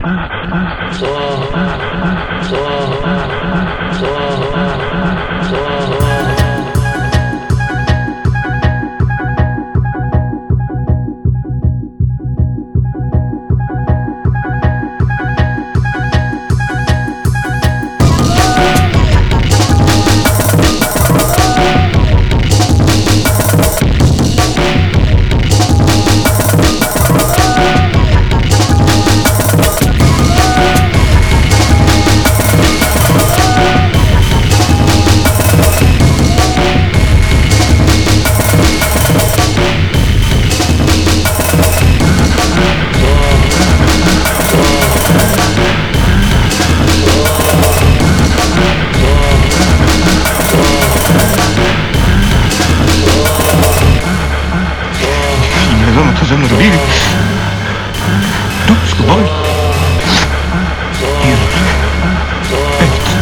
wiadomo, co ze mną robili. Dupsko boli. Jezus. Ej,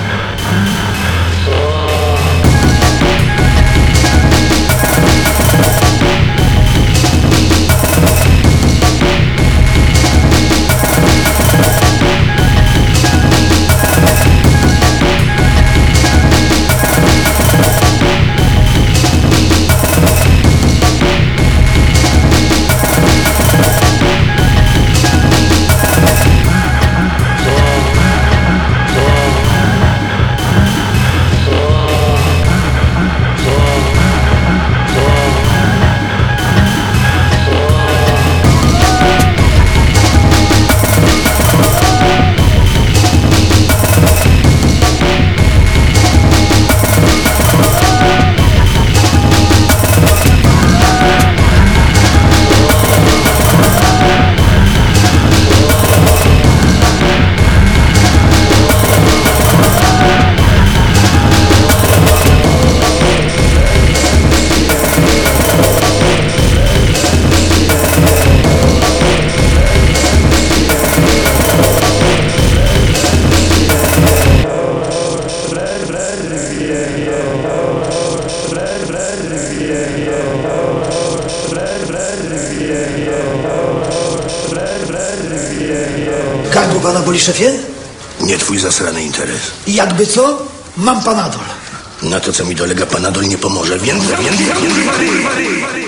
Gardło pana boli, szefie? Nie twój zasrany interes. Jakby co? Mam panadol. Na to, co mi dolega, panadol nie pomoże. Więcej.